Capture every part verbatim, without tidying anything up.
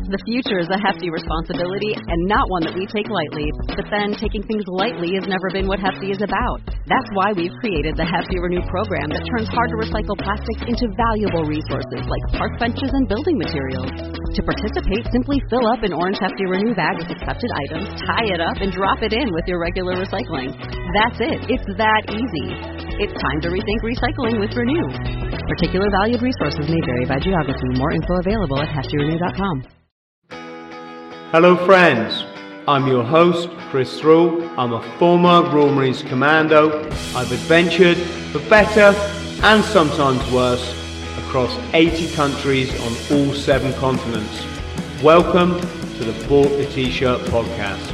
The future is a hefty responsibility and not one that we take lightly. But then, taking things lightly has never been what Hefty is about. That's why we've created the Hefty Renew program that turns hard-to-recycle plastics into valuable resources like park benches and building materials. To participate, simply fill up an orange Hefty Renew bag with accepted items, tie it up, and drop it in with your regular recycling. That's it. It's that easy. It's time to rethink recycling with Renew. Particular valued resources may vary by geography. More info available at hefty renew dot com. Hello friends, I'm your host Chris Thrall. I'm a former Royal Marines Commando. I've adventured for better and sometimes worse across eighty countries on all seven continents. Welcome to the Bought the T-Shirt podcast.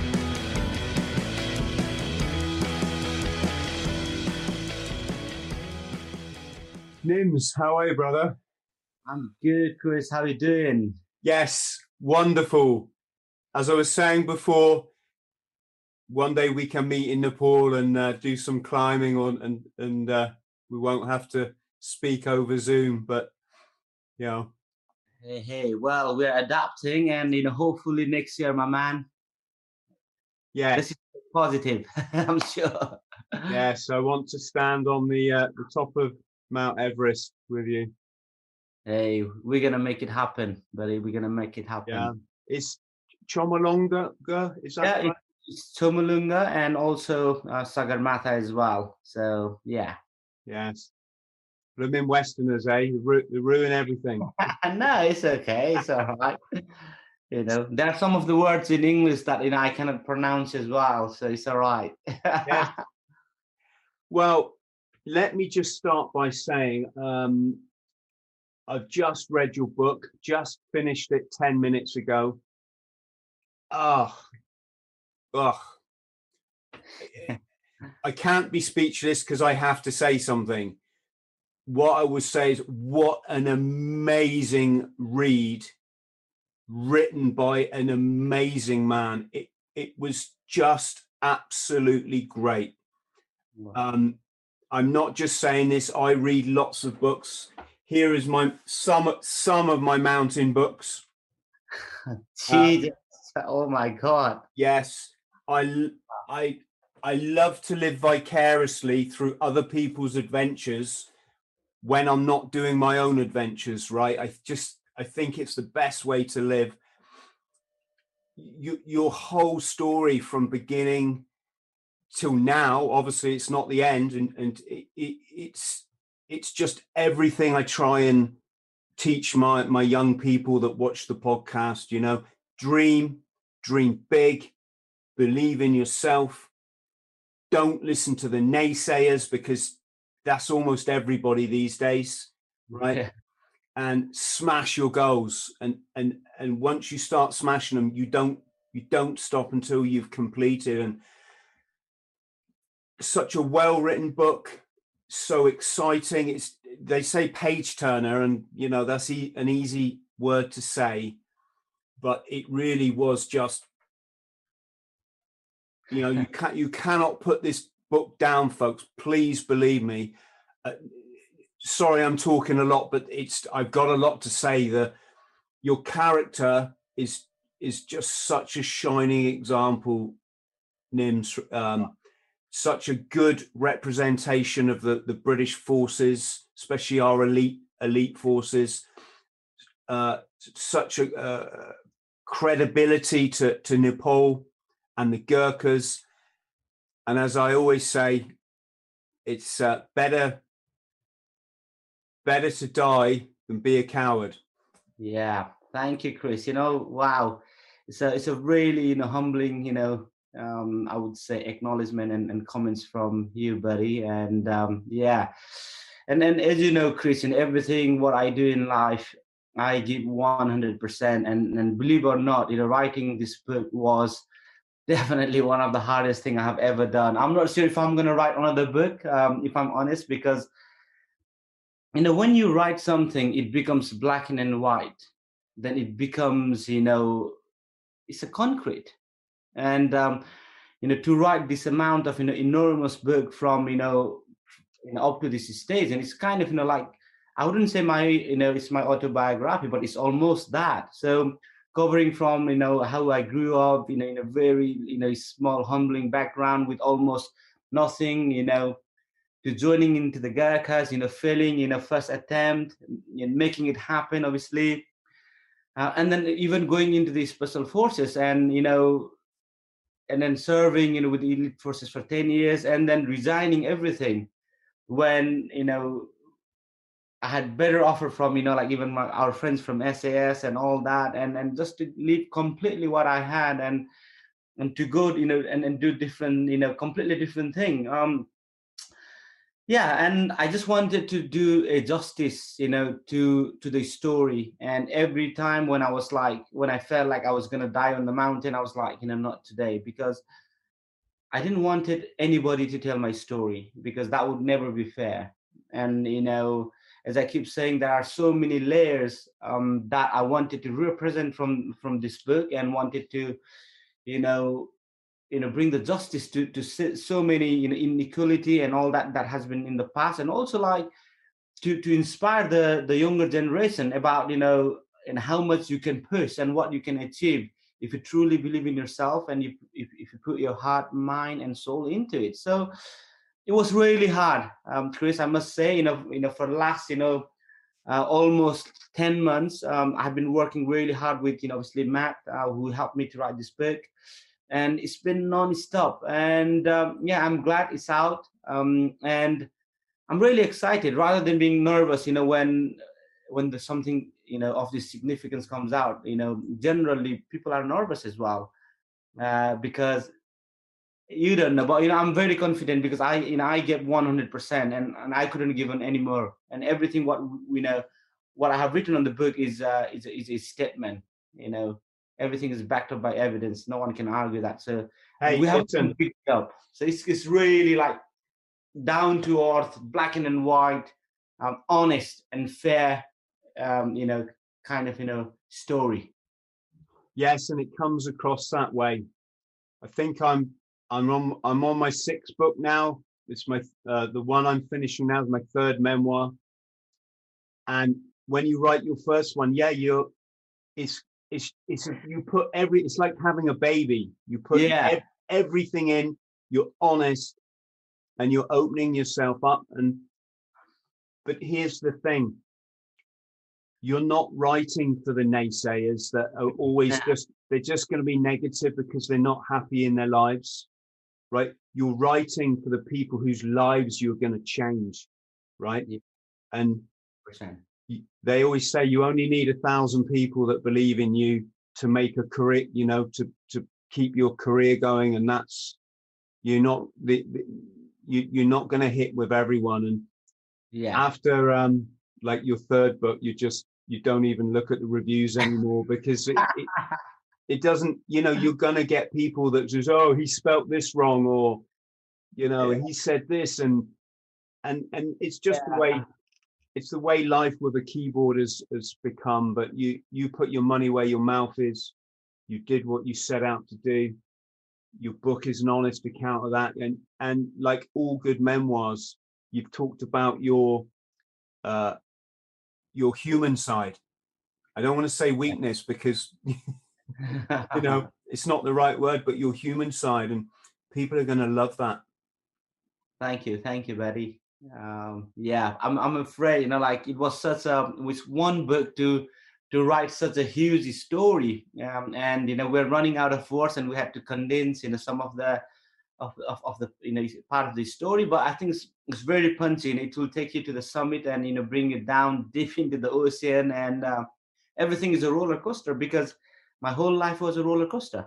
Nims, how are you, brother? I'm good, Chris. How are you doing? Yes, wonderful. As I was saying before, one day we can meet in Nepal and uh, do some climbing on, and and uh, we won't have to speak over Zoom. But you know, hey, hey. Well, we're adapting, and you know, hopefully next year, my man. Yeah, this is positive. I'm sure. Yes, I want to stand on the uh, the top of Mount Everest with you. Hey, we're gonna make it happen, buddy. We're gonna make it happen. Yeah, it's Chomolunga, is that yeah, right? It's Chomolunga and also uh, Sagarmatha as well. So yeah. Yes. But I'm in Westerners, eh? They, ru- they ruin everything. No, it's okay. It's all right. You know, there are some of the words in English that you know I cannot pronounce as well, so it's all right. Yeah. Well, let me just start by saying um, I've just read your book, just finished it ten minutes ago. Oh, oh. I can't be speechless because I have to say something. What I would say is, what an amazing read, written by an amazing man. It it was just absolutely great. Wow. Um, I'm not just saying this. I read lots of books. Here is my some some of my mountain books. Jesus. Um, oh my God. Yes, I I I love to live vicariously through other people's adventures when I'm not doing my own adventures, right? I just I think it's the best way to live. You, your whole story from beginning till now, obviously it's not the end, and, and it, it, it's it's just everything I try and teach my my young people that watch the podcast. You know, dream, dream big, believe in yourself. Don't listen to the naysayers, because that's almost everybody these days, right? Yeah. And smash your goals, and and and once you start smashing them, you don't you don't stop until you've completed. And such a well-written book, so exciting. It's, they say page turner, and you know that's e- an easy word to say, but it really was just, you know, you can't you cannot put this book down, folks. Please believe me. Uh, sorry, I'm talking a lot, but it's I've got a lot to say. The your character is is just such a shining example, Nims. Um, such a good representation of the, the British forces, especially our elite elite forces. Uh, such a uh, credibility to, to Nepal and the Gurkhas. And as I always say, it's uh, better better to die than be a coward. Yeah, thank you, Chris. You know, wow, it's a it's a really you know humbling you know. Um, I would say acknowledgement and, and comments from you, buddy. And um, yeah, and then as you know, Chris, in everything what I do in life, I give one hundred percent. And and believe it or not, you know, writing this book was definitely one of the hardest thing I have ever done. I'm not sure if I'm going to write another book, um, if I'm honest, because you know when you write something, it becomes black and white. Then it becomes, you know, it's a concrete. And um, you know, to write this amount of you know enormous book from you know, you know up to this stage, and it's kind of you know like I wouldn't say my you know it's my autobiography, but it's almost that. So covering from, you know, how I grew up, you know, in a very, you know, small, humbling background with almost nothing, you know, to joining into the Gurkhas, you know, failing, you know, first attempt, you know, making it happen, obviously. Uh, and then even going into the special forces and, you know, and then serving, you know, with the elite forces for ten years and then resigning everything when, you know, I had better offer from, you know, like even my, our friends from S A S and all that, and and just to leave completely what I had and and to go, you know, and, and do different, you know, completely different thing. Um, yeah, and I just wanted to do a justice, you know, to to the story. And every time when I was like, when I felt like I was gonna die on the mountain, I was like, you know, not today, because I didn't wanted anybody to tell my story because that would never be fair. And you know, as I keep saying, there are so many layers um, that I wanted to represent from from this book and wanted to, you know, you know, bring the justice to to so many, you know, inequality and all that that has been in the past, and also like to to inspire the the younger generation about, you know, and how much you can push and what you can achieve if you truly believe in yourself and you if, if you put your heart, mind and soul into it. So it was really hard, um, Chris, I must say. You know, you know, for the last, you know, uh, almost ten months, um, I've been working really hard with, you know, obviously Matt, uh, who helped me to write this book, and it's been non-stop. And um, yeah, I'm glad it's out, um, and I'm really excited rather than being nervous. You know, when when there's something, you know, of this significance comes out. You know, generally people are nervous as well, uh, because you don't know, but you know, I'm very confident because I, you know, I get one hundred percent, and and I couldn't give any more. And everything what we know, what I have written on the book is uh, is is a statement. You know, everything is backed up by evidence. No one can argue that. So Hey, we have listen. to pick it up. So it's it's really like down to earth, black and white, um, honest and fair. Um, you know, kind of, you know, story. Yes, and it comes across that way. I think I'm I'm on I'm on my sixth book now. It's my uh, the one I'm finishing now is my third memoir. And when you write your first one, yeah, you're it's it's it's you put every it's like having a baby. You put Yeah. ev- everything in. You're honest, and you're opening yourself up. And but here's the thing: you're not writing for the naysayers that are always just they're just going to be negative because they're not happy in their lives. Right? You're writing for the people whose lives you're going to change, right? Yeah. And Percent. they always say you only need a thousand people that believe in you to make a career, you know, to to keep your career going, and that's you're not the, the you you're not going to hit with everyone. And yeah, after um like your third book, you just you don't even look at the reviews anymore because it, it it doesn't, you know, you're going to get people that says, oh, he spelt this wrong, or, you know, yeah. he said this, and, and, and it's just yeah. the way, it's the way life with a keyboard has, has become. But you, you put your money where your mouth is. You did what you set out to do. Your book is an honest account of that. And, and like all good memoirs, you've talked about your, uh, your human side. I don't want to say weakness because you know, it's not the right word, but your human side, and people are going to love that. Thank you. Thank you, Betty. Um, yeah, I'm, I'm afraid, you know, like it was such a, with one book to, to write such a huge story. Um, and, you know, we're running out of words and we had to condense, you know, some of the, of, of, of the, you know, part of the story, but I think it's, it's very punchy, and it will take you to the summit and, you know, bring it down deep into the ocean, and uh, everything is a roller coaster because my whole life was a roller coaster.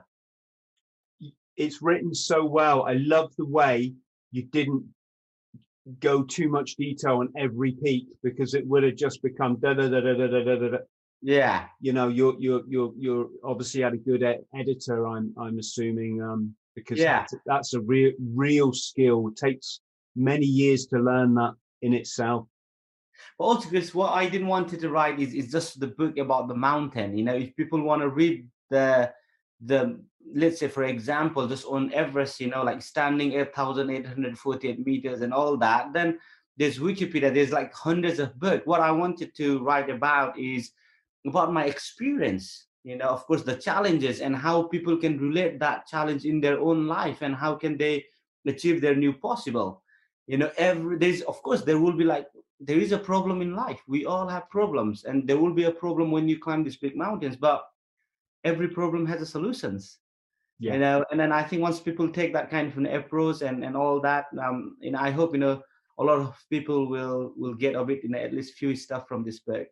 It's written so well. I love the way you didn't go too much detail on every peak, because it would have just become da da da da da da da da. Yeah, you know, you're you're you're you're obviously had a good ed- editor. I'm I'm assuming, um, because yeah, that's, that's a real real skill. It takes many years to learn that in itself. But also, Chris, what I didn't want to write is, is just the book about the mountain. You know, if people want to read the, the let's say, for example, just on Everest, you know, like standing eight thousand eight hundred forty-eight meters and all that, then there's Wikipedia, there's like hundreds of books. What I wanted to write about is about my experience, you know, of course, the challenges and how people can relate that challenge in their own life and how can they achieve their new possible. You know, every there's of course there will be like there is a problem in life. We all have problems, and there will be a problem when you climb these big mountains, but every problem has a solutions. Yeah. You know, and then I think once people take that kind of an approach and and all that, um, you know, I hope, you know, a lot of people will will get a bit, you know, at least few stuff from this book.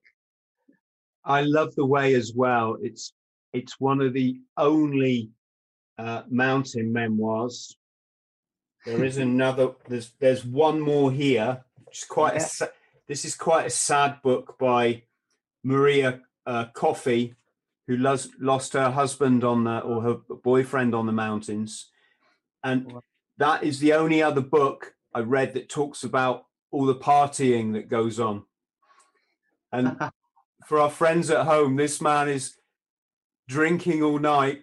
I love the way as well. It's it's one of the only uh, mountain memoirs. There is another. There's there's one more here. Which is quite Yeah. a. sa- This is quite a sad book by Maria uh, Coffey, who lost lost her husband on the or her boyfriend on the mountains, and Wow. that is the only other book I read that talks about all the partying that goes on. And for our friends at home, this man is drinking all night,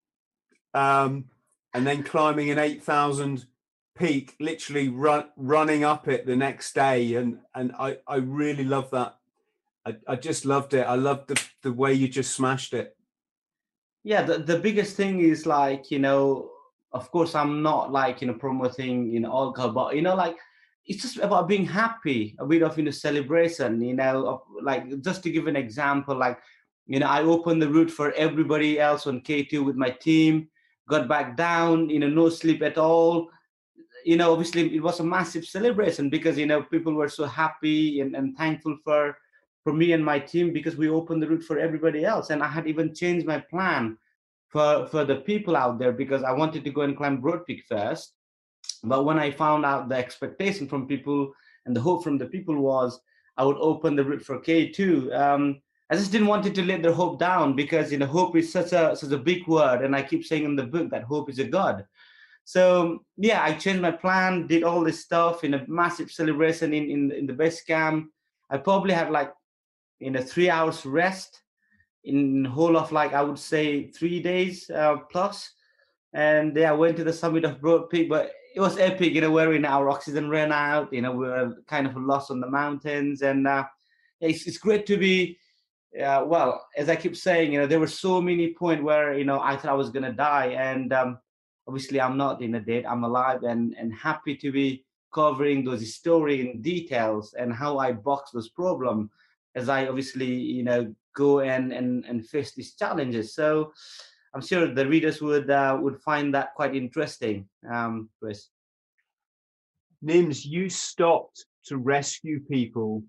um, and then climbing an eight thousand peak, literally run, running up it the next day. And and I, I really love that. I, I just loved it. I loved the, the way you just smashed it. Yeah, the, the biggest thing is like, you know, of course I'm not like, you know, promoting, you know, alcohol, but you know, like it's just about being happy, a bit of, you know, celebration, you know, of, like just to give an example, like, you know, I opened the route for everybody else on K two with my team, got back down, you know, no sleep at all. You know, obviously it was a massive celebration because, you know, people were so happy and, and thankful for for me and my team because we opened the route for everybody else. And I had even changed my plan for for the people out there because I wanted to go and climb Broad Peak first. But when I found out the expectation from people and the hope from the people was I would open the route for K two, um, I just didn't want it to let their hope down because, you know, hope is such a such a big word, and I keep saying in the book that hope is a god. So yeah, I changed my plan, did all this stuff in a massive celebration in in, in the base camp. I probably had like in a three hours rest in whole of like I would say three days uh, plus. And yeah, I went to the summit of Broad Peak, but it was epic. You know, wherein our oxygen ran out. You know, we were kind of lost on the mountains, and uh, it's it's great to be. Uh, well, as I keep saying, you know, there were so many points where you know I thought I was gonna die, and um, obviously I'm not in a dead. I'm alive, and and happy to be covering those story in details and how I box those problem as I obviously you know go and and and face these challenges. So I'm sure the readers would uh, would find that quite interesting, um, Chris. Nims, you stopped to rescue people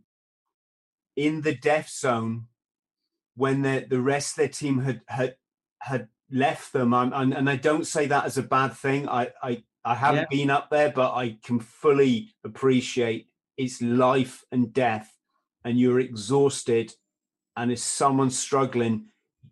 in the death zone when the, the rest of their team had had had left them. I'm, and, and I don't say that as a bad thing. I, I, I haven't Yeah, been up there, but I can fully appreciate it's life and death, and you're exhausted. And as someone struggling,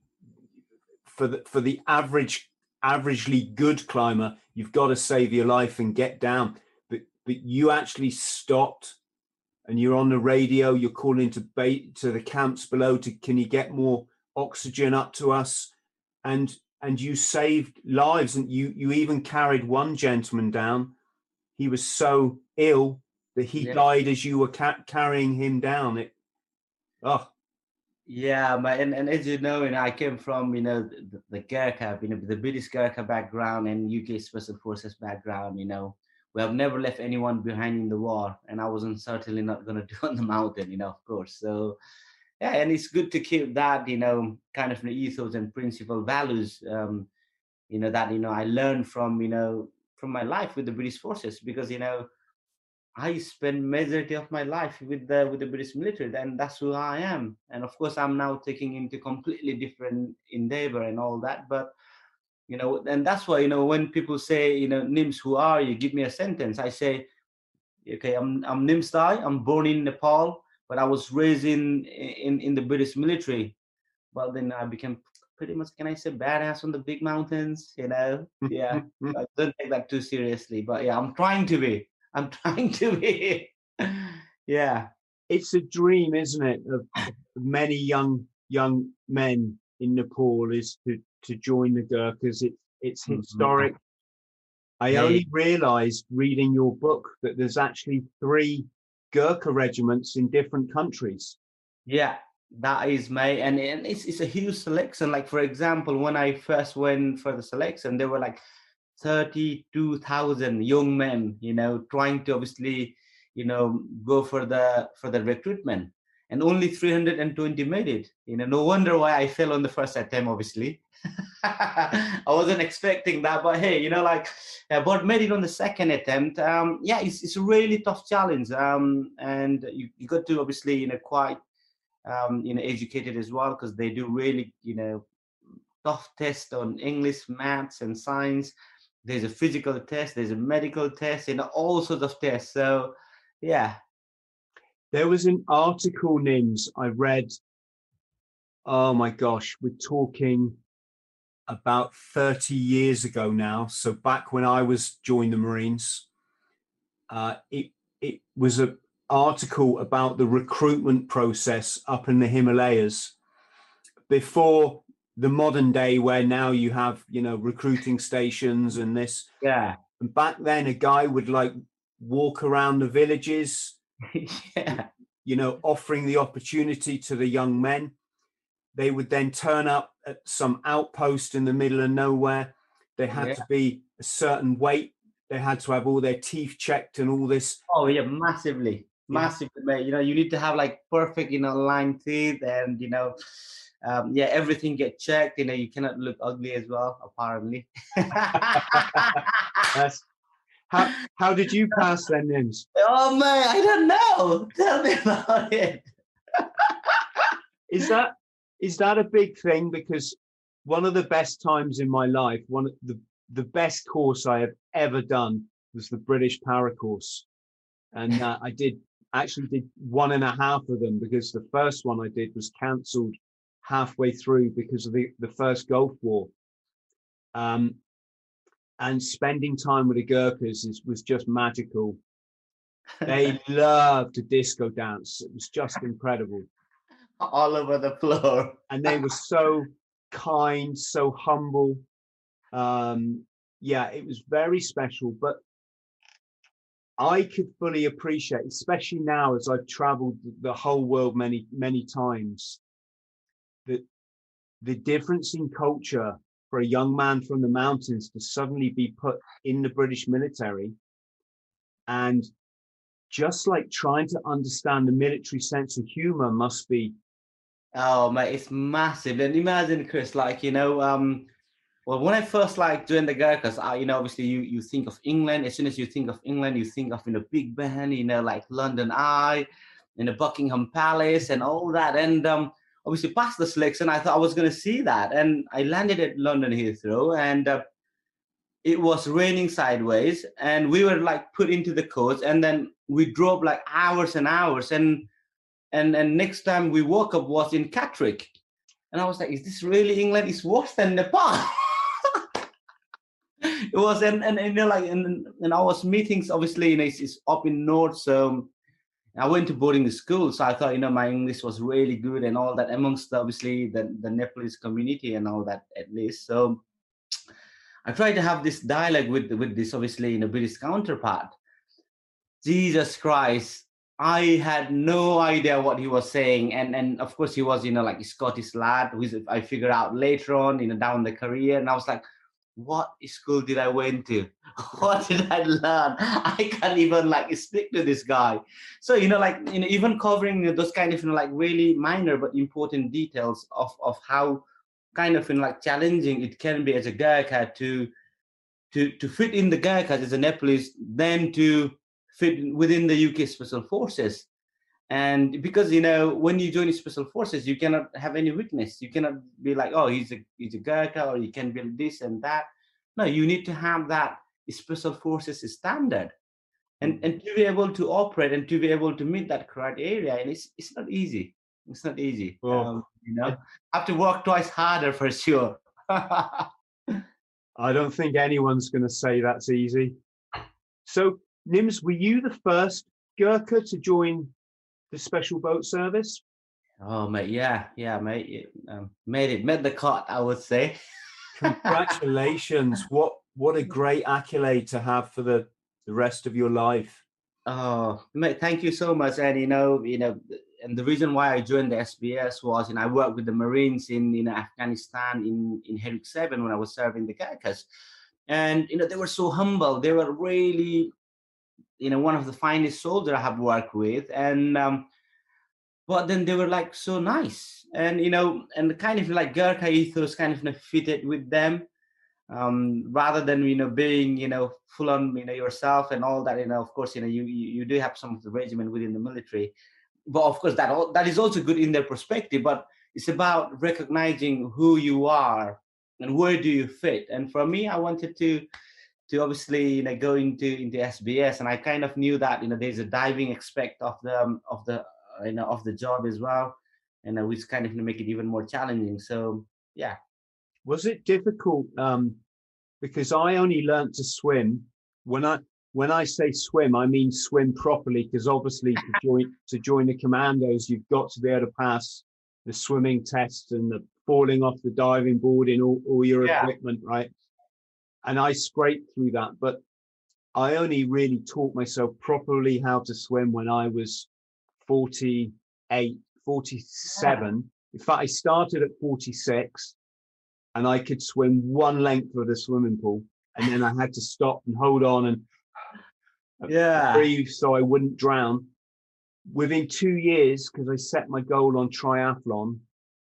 for the for the average averagely good climber, you've got to save your life and get down. But but you actually stopped, and you're on the radio. You're calling to bait to the camps below to can you get more oxygen up to us, and and you saved lives, and you you even carried one gentleman down. He was so ill that he yeah, died as you were ca- carrying him down. It oh yeah. But and, and as you know, you know, I came from you know the, the Gurkha, you know, the British Gurkha background and U K Special Forces background. You know, we have never left anyone behind in the war, and I wasn't certainly not going to do on the mountain. You know, of course. So yeah, and it's good to keep that you know kind of an ethos and principle values. Um, you know that you know I learned from you know from my life with the British forces because you know I spent majority of my life with the with the British military, and that's who I am. And of course, I'm now taking into completely different endeavor and all that. But you know, and that's why you know when people say you know Nims, who are you? Give me a sentence. I say, okay, I'm I'm Nims Dai. I'm born in Nepal, but I was raised in in in the British military. But then I became pretty much, can I say, badass on the big mountains, you know? Yeah, I don't take that too seriously, but yeah, I'm trying to be. I'm trying to be. Yeah, it's a dream, isn't it, of, of many young young men in Nepal is to to join the Gurkhas. It's it's Mhm. historic. I Hey, only realized reading your book that there's actually three Gurkha regiments in different countries. yeah, That is, mate, and, and it's it's a huge selection. Like for example, when I first went for the selection, there were like thirty-two thousand young men, you know, trying to obviously, you know, go for the for the recruitment, and only three hundred twenty made it. You know, no wonder why I fell on the first attempt. Obviously, I wasn't expecting that, but hey, you know, like, uh, but made it on the second attempt. Um, yeah, it's it's a really tough challenge, um, and you you got to obviously, you know, quite um, you know, educated as well, because they do really, you know, tough test on English, maths, and science. There's a physical test, there's a medical test, and all sorts of tests. So, yeah. There was an article, Nims, I read. Oh my gosh, we're talking about thirty years ago now. So back when I was joined the Marines, uh, it it was an article about the recruitment process up in the Himalayas before the modern day, where now you have, you know, recruiting stations and this. Yeah. And back then, a guy would like walk around the villages, Yeah. you know, offering the opportunity to the young men. They would then turn up at some outpost in the middle of nowhere. They had Yeah. to be a certain weight. They had to have all their teeth checked and all this. Oh yeah, massively, Yeah. massively, mate. You know, you need to have like perfect, you know, line teeth, and you know, um, yeah, everything get checked. You know, you cannot look ugly as well, apparently. That's, how how did you pass then, Nims? Oh man, I don't know. Tell me about it. Is that is that a big thing? Because one of the best times in my life, one of the the best course I have ever done was the British Para course, and uh, I did actually did one and a half of them, because the first one I did was cancelled halfway through because of the the first Gulf War. Um, and spending time with the Gurkhas is, was just magical. They loved to disco dance. It was just incredible. All over the floor. And they were so kind, so humble. Um, yeah, it was very special. But I could fully appreciate, especially now as I've traveled the whole world many, many times, that the difference in culture for a young man from the mountains to suddenly be put in the British military, and just like trying to understand the military sense of humor must be. Oh mate, it's massive. And imagine, Chris, like, you know, um, well, when I first like joined the Gurkhas, I, you know, obviously you you think of England. As soon as you think of England, you think of, you know, Big Ben, you know, like London Eye, you know, Buckingham Palace and all that. And um, obviously past the selection, I thought I was going to see that. And I landed at London Heathrow, and uh, it was raining sideways, and we were like put into the coach, and then we drove like hours and hours. And and and next time we woke up was in Catterick. And I was like, is this really England? It's worse than Nepal. It was, and, and, and you know, like, and, and I was meetings, obviously, you know, it's, it's up in North. So I went to boarding school. So I thought, you know, my English was really good and all that, amongst obviously the, the Nepalese community and all that, at least. So I tried to have this dialogue with, with this, obviously, you know, British counterpart. Jesus Christ. I had no idea what he was saying. And, and of course, he was, you know, like a Scottish lad, which I figured out later on, you know, down the career. And I was like, what school did I went to? What did I learn? I can't even like speak to this guy. So, you know, like, you know, even covering, you know, those kind of, you know, like really minor but important details of, of how kind of, you know, like challenging it can be as a Gurkha to, to, to fit in the Gurkhas as a Nepalese, then to fit within the U K Special Forces. And because, you know, when you join Special Forces, you cannot have any weakness. You cannot be like, oh, he's a he's a Gurkha, or you can build this and that. No, you need to have that Special Forces standard, and mm-hmm. and to be able to operate and to be able to meet that criteria. And it's it's not easy. It's not easy. Well, um, you know, I have to work twice harder for sure. I don't think anyone's going to say that's easy. So, Nims, were you the first Gurkha to join the Special Boat Service? Oh, mate, yeah, yeah, mate. It, um, made it, made the cut, I would say. Congratulations. What what a great accolade to have for the, the rest of your life. Oh, mate, thank you so much. And, you know, you know, and the reason why I joined the S B S was, you know, I worked with the Marines in, you know, Afghanistan in, in Herrick seven when I was serving the Gurkhas. And, you know, they were so humble. They were really, you know, one of the finest soldiers I have worked with. And, um, but then they were like so nice. And, you know, and the kind of like Gurkha ethos kind of, you know, fitted with them. Um, rather than, you know, being, you know, full on, you know, yourself and all that, you know, of course, you know, you, you, you do have some of the regiment within the military, but of course that all, that is also good in their perspective, but it's about recognizing who you are and where do you fit. And for me, I wanted to, to obviously, you know, go into, into S B S, and I kind of knew that, you know, there's a diving aspect of the, um, of the, uh, you know, of the job as well. And uh, which kind of, you know, make it even more challenging. So, yeah. Was it difficult? Um, because I only learnt to swim when I when I say swim, I mean swim properly. Because obviously, to join to join the commandos, you've got to be able to pass the swimming test and the falling off the diving board in all, all your Yeah. equipment, right? And I scraped through that, but I only really taught myself properly how to swim when I was forty-eight, forty-seven. Yeah. In fact, I started at forty-six. And I could swim one length of the swimming pool, and then I had to stop and hold on and yeah. breathe so I wouldn't drown. Within two years, because I set my goal on triathlon,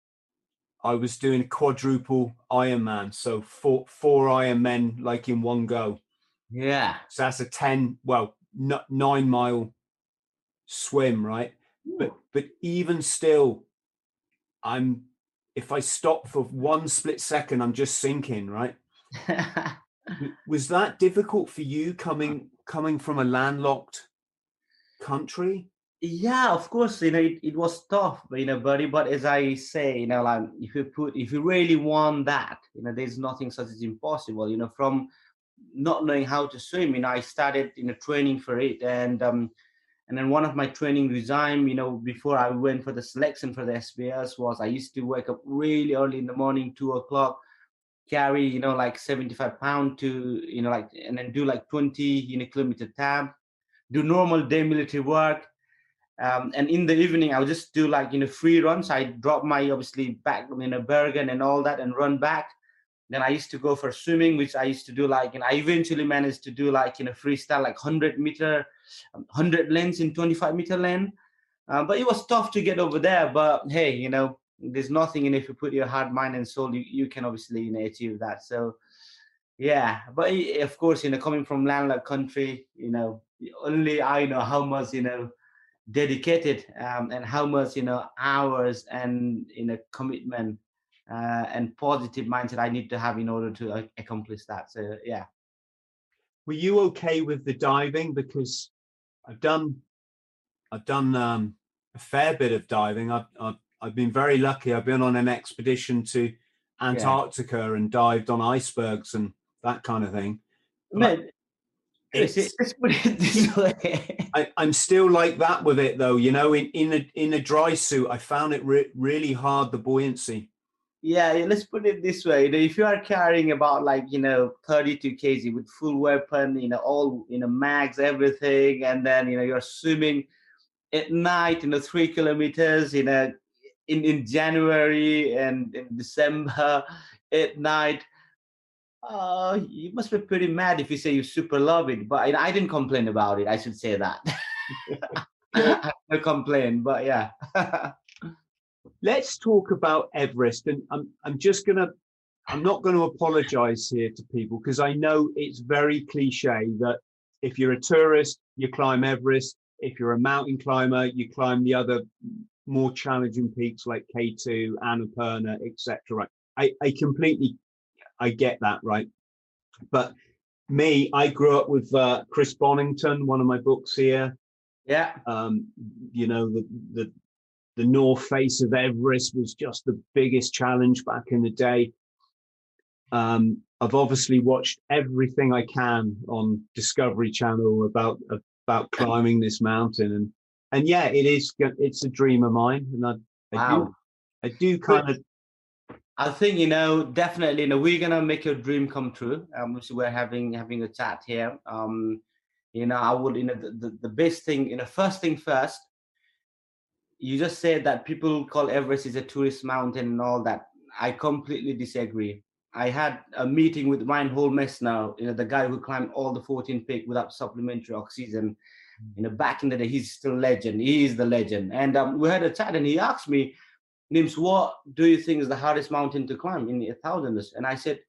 I was doing a quadruple Ironman, so four four Ironmen like in one go. Yeah. So that's a ten, well, n- nine mile swim, right? Ooh. But but even still, I'm. If I stop for one split second, I'm just sinking, right? Was that difficult for you coming coming from a landlocked country? Yeah, of course, you know, it, it was tough, you know, buddy. But as I say, you know, like if you put, if you really want that, you know, there's nothing such as impossible. You know, from not knowing how to swim, you know, I started, you know, training for it, and um, and then one of my training regime, you know, before I went for the selection for the S B S was I used to wake up really early in the morning, two o'clock, carry, you know, like seventy-five pound to, you know, like, and then do like twenty, you know, kilometer tab, do normal day military work. Um, and in the evening, I would just do like, you know, free runs. I drop my, obviously, back, you know, Bergen and all that and run back. Then I used to go for swimming, which I used to do like, and I eventually managed to do like, you know, freestyle, like one hundred meter, one hundred lanes in twenty-five meter lane. Uh, but it was tough to get over there. But hey, you know, there's nothing in, if you put your heart, mind and soul, you, you can obviously, you know, achieve that. So yeah, but of course, you know, coming from landlocked country, you know, only I know how much, you know, dedicated um, and how much, you know, hours and, you know, commitment uh, and positive mindset I need to have in order to uh, accomplish that. So yeah. Were you okay with the diving? Because I've done, I've done um, a fair bit of diving. I've, I've I've been very lucky. I've been on an expedition to Antarctica yeah. and dived on icebergs and that kind of thing. Man, Chris, let's put it this way. I, I'm still like that with it, though. You know, in in a in a dry suit, I found it re- really hard, the buoyancy. Yeah, let's put it this way. You know, if you are carrying about like, you know, thirty-two kilograms with full weapon, you know, all, you know, mags, everything, and then, you know, you're swimming at night, you know, three kilometers, you know, in, in January and in December at night. Uh, you must be pretty mad if you say you super love it, but I didn't complain about it. I should say that. I no complain, but yeah. Let's talk about Everest, and I'm I'm just gonna I'm not going to apologize here to people because I know it's very cliche that if you're a tourist, you climb Everest. If you're a mountain climber, you climb the other more challenging peaks like K two, Annapurna, et cetera. I I completely I get that, right? But me, I grew up with uh, Chris Bonington, one of my books here. Yeah. Um, you know, the, the the north face of Everest was just the biggest challenge back in the day. Um, I've obviously watched everything I can on Discovery Channel about about climbing this mountain, and and yeah, it is it's a dream of mine, and I, I wow. do I do kind of. I think, you know, definitely, you know, we're gonna make your dream come true. Um, so we're having having a chat here. Um, you know, I would, you know, the, the, the best thing, you know, first thing first, you just said that people call Everest is a tourist mountain and all that. I completely disagree. I had a meeting with Reinhold Messner, you know, the guy who climbed all the fourteen peaks without supplementary oxygen. You know, back in the day, he's still legend. He is the legend. And um, we had a chat, and he asked me, Nims, what do you think is the hardest mountain to climb in a thousanders? And I said,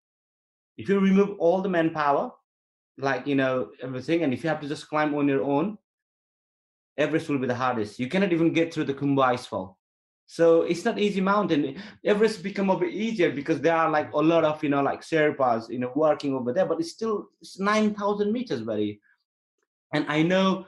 if you remove all the manpower, like, you know, everything, and if you have to just climb on your own, Everest will be the hardest. You cannot even get through the Khumbu Icefall. So it's not easy mountain. Everest become a bit easier because there are like a lot of, you know, like Sherpas, you know, working over there, but it's still it's nine thousand meters, buddy. And I know,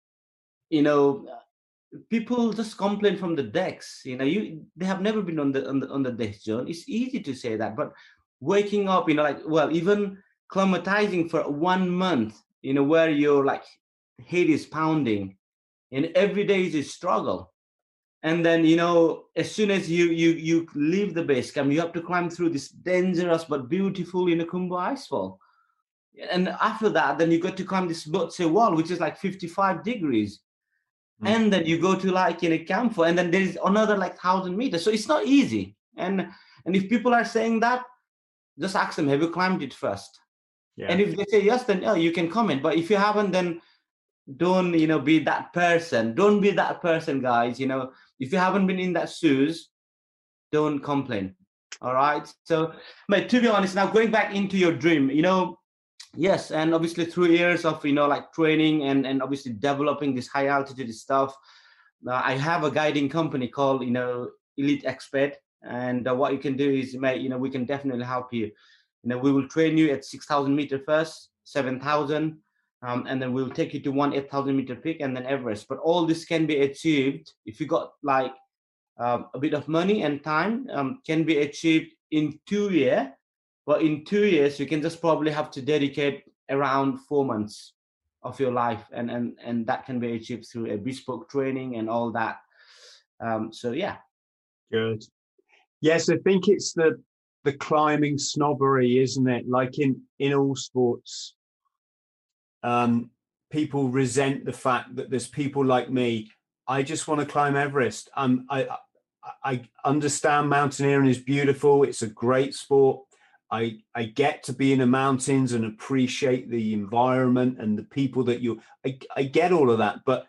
you know, people just complain from the decks. You know, you they have never been on the on the on the deck zone. It's easy to say that, but waking up, you know, like well, even climatizing for one month, you know, where your like head is pounding, and every day is a struggle. And then, you know, as soon as you you you leave the base camp, you have to climb through this dangerous but beautiful, you know, Khumbu Icefall. And after that, then you got to climb this Lhotse wall, which is like fifty-five degrees. Mm. And then you go to like in a camphor, and then there is another like thousand meters. So it's not easy. And and if people are saying that, just ask them, have you climbed it first? Yeah. And if they say yes, then oh, you can comment. But if you haven't, then don't, you know, be that person. Don't be that person, guys. You know, if you haven't been in that shoes, don't complain. All right. So, but to be honest, now going back into your dream, you know, yes, and obviously through years of, you know, like training and, and obviously developing this high altitude stuff, uh, I have a guiding company called, you know, Elite Expert. And uh, what you can do is, mate, you know, we can definitely help you. You know, we will train you at six thousand meter first, seven thousand, um, and then we'll take you to one eight thousand meter peak and then Everest. But all this can be achieved if you got like um, a bit of money and time, um, can be achieved in two years. But in two years, you can just probably have to dedicate around four months of your life. And, and, and that can be achieved through a bespoke training and all that. Um, so, yeah. Good. Yes, I think it's the the climbing snobbery, isn't it? Like in, in all sports, um, people resent the fact that there's people like me. I just want to climb Everest. Um, I, I understand mountaineering is beautiful. It's a great sport. I, I get to be in the mountains and appreciate the environment and the people that you, I, I get all of that, but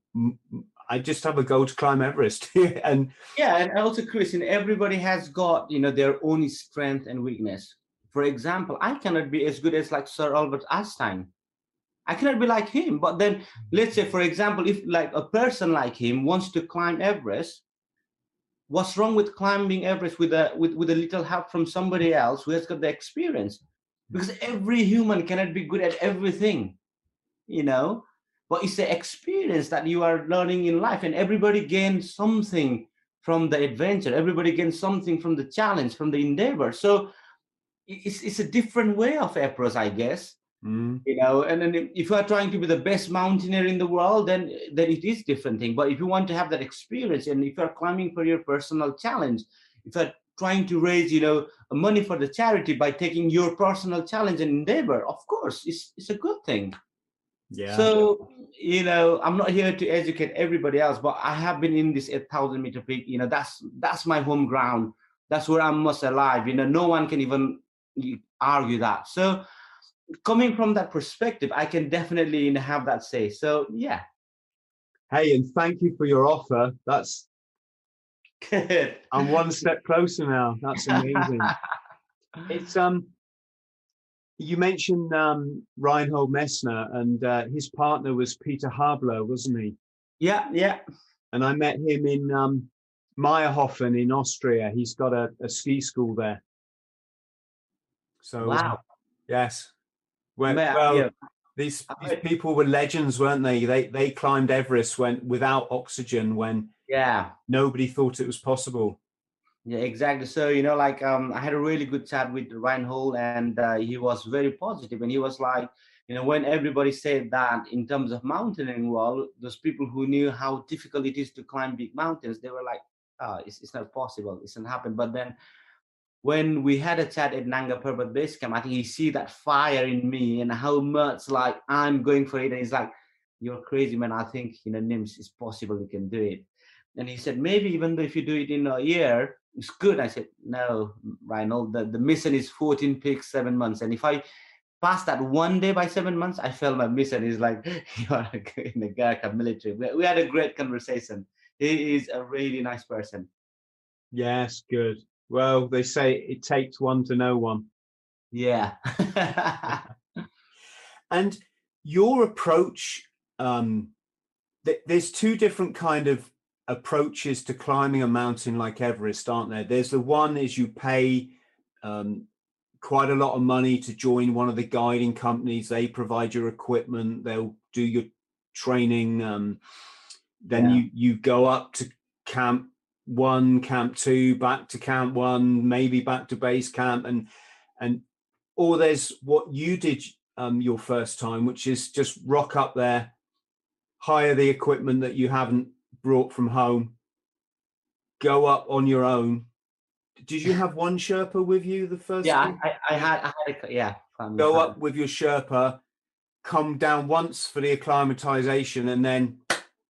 I just have a goal to climb Everest. and yeah, and also, Chris, and everybody has got, you know, their own strength and weakness. For example, I cannot be as good as like Sir Albert Einstein. I cannot be like him. But then let's say, for example, if like a person like him wants to climb Everest, what's wrong with climbing Everest with a with, with a little help from somebody else who has got the experience? Because every human cannot be good at everything, you know. But it's the experience that you are learning in life, and everybody gains something from the adventure. Everybody gains something from the challenge, from the endeavor. So it's it's a different way of approach, I guess. Mm. You know, and then if you are trying to be the best mountaineer in the world, then then it is different thing. But if you want to have that experience, and if you are climbing for your personal challenge, if you are trying to raise, you know, money for the charity by taking your personal challenge and endeavor, of course, it's it's a good thing. Yeah. So, you know, I'm not here to educate everybody else, but I have been in this eight thousand meter peak. You know, that's that's my home ground. That's where I'm most alive. You know, no one can even argue that. So, coming from that perspective, I can definitely, you know, have that say. So, yeah. Hey, and thank you for your offer. That's good. I'm one step closer now. That's amazing. It's um. You mentioned um, Reinhold Messner, and uh, his partner was Peter Habler, wasn't he? Yeah, yeah. And I met him in um, Meyerhofen in Austria. He's got a, a ski school there. So, wow. Uh, yes. Well, well yeah. these, these people were legends, weren't they? They they climbed Everest when without oxygen, when yeah nobody thought it was possible. Yeah, exactly. So, you know, like um, I had a really good chat with Reinhold, and uh, he was very positive. And he was like, you know, when everybody said that in terms of mountaineering, well, those people who knew how difficult it is to climb big mountains, they were like, oh, it's, it's not possible. It's not happen. But then when we had a chat at Nanga Parbat Base Camp, I think he see that fire in me and how much like I'm going for it. And he's like, you're crazy, man. I think, you know, Nims, it's possible you can do it. And he said, maybe even though if you do it in a year, it's good. I said, no, Reinhold, the, the mission is fourteen peaks, seven months. And if I pass that one day by seven months, I felt my mission is like, you are in the Gurkha military. We, we had a great conversation. He is a really nice person. Yes, good. Well, they say it takes one to know one. Yeah. And your approach, um, th- there's two different kind of approaches to climbing a mountain like Everest, aren't there? There's the one is you pay um, quite a lot of money to join one of the guiding companies. They provide your equipment. They'll do your training. Um, then Yeah. you, you go up to camp one, camp two, back to camp one, maybe back to base camp. And, and, or there's what you did um, your first time, which is just rock up there, hire the equipment that you haven't brought from home, go up on your own. Did you have one Sherpa with you the first Yeah, time? I, I had, I had a, yeah. Go up with your Sherpa, come down once for the acclimatization, and then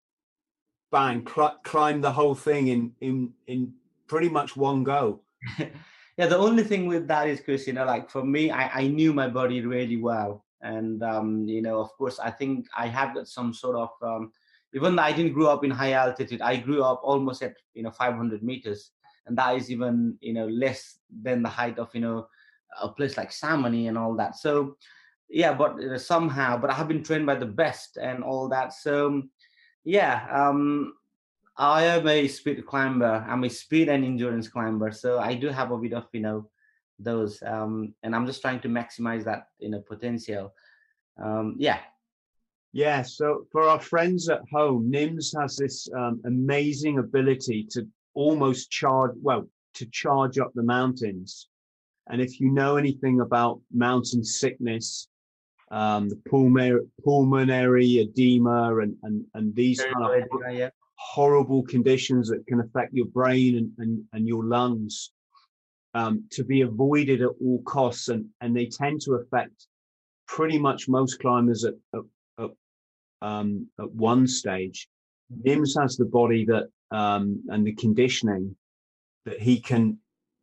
bang, cl- climb the whole thing in in in pretty much one go. Yeah, the only thing with that is, Chris, you know, like for me, I, I knew my body really well. And, um, you know, of course, I think I have got some sort of, um, even though I didn't grow up in high altitude, I grew up almost at, you know, five hundred meters. And that is even, you know, less than the height of, you know, a place like Samani and all that. So, yeah, but uh, somehow, but I have been trained by the best and all that. So, yeah, um, I am a speed climber. I'm a speed and endurance climber. So I do have a bit of, you know, those, um, and I'm just trying to maximize that, you know, potential. Um, yeah. Yeah. So for our friends at home, Nims has this um, amazing ability to almost charge, well, to charge up the mountains. And if you know anything about mountain sickness, um, the pulmonary, pulmonary edema and, and, and these kind of Yeah. horrible conditions that can affect your brain and, and, and your lungs, um, to be avoided at all costs. And, and they tend to affect pretty much most climbers at, at, at, um, at one stage. Nims has the body that um, and the conditioning that he can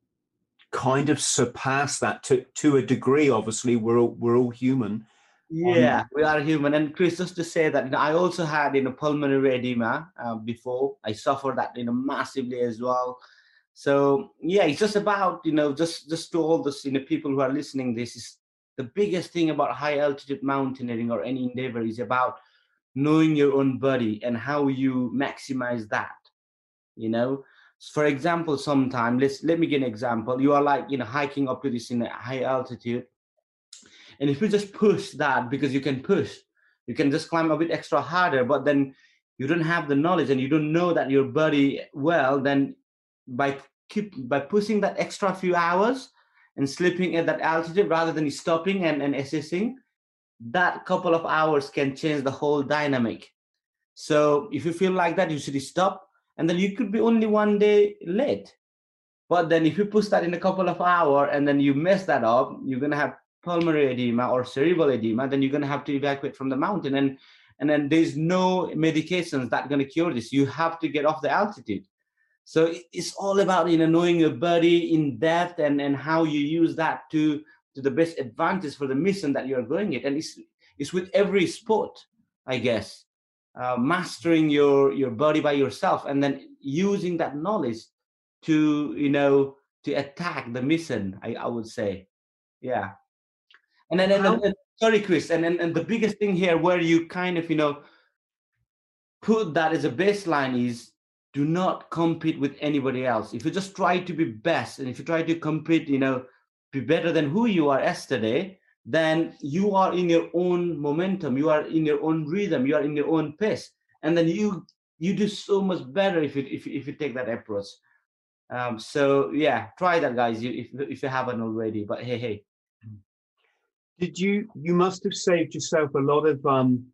kind of surpass that to, to a degree. Obviously, we're all, we're all human. Yeah, um, we are human. And Chris, just to say that, you know, I also had, you know, pulmonary edema uh, before. I suffered that, you know, massively as well. So yeah, it's just about, you know, just just to all this, you know, people who are listening, this is the biggest thing about high altitude mountaineering or any endeavor is about knowing your own body and how you maximize that. You know, for example, sometime let's let me give an example. You are like, you know, hiking up to this in a high altitude. And if you just push that, because you can push, you can just climb a bit extra harder, but then you don't have the knowledge and you don't know that your body well, then by keep by pushing that extra few hours and sleeping at that altitude rather than stopping and, and assessing, that couple of hours can change the whole dynamic. So if you feel like that, you should stop, and then you could be only one day late. But then if you push that in a couple of hours and then you mess that up, you're going to have pulmonary edema or cerebral edema, then you're going to have to evacuate from the mountain. And, and then there's no medications that are going to cure this. You have to get off the altitude. So it's all about, you know, knowing your body in depth and, and how you use that to, to the best advantage for the mission that you're going it. And it's, it's with every sport, I guess, uh, mastering your, your body by yourself and then using that knowledge to, you know, to attack the mission, I, I would say. Yeah. And then, and, and, and sorry, Chris, and, and and the biggest thing here where you kind of, you know, put that as a baseline is do not compete with anybody else. If you just try to be best, and if you try to compete, you know, be better than who you are yesterday, then you are in your own momentum, you are in your own rhythm, you are in your own pace, and then you you do so much better if you if, if you take that approach. Um, so yeah, try that, guys, you, if if you haven't already. But hey, hey. Did you, you must have saved yourself a lot of um,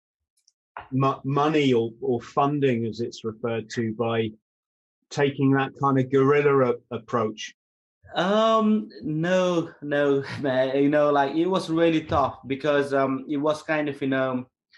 m- money or, or funding, as it's referred to, by taking that kind of guerrilla a- approach? Um, no, no, man, you know, like it was really tough because um, it was kind of, you know,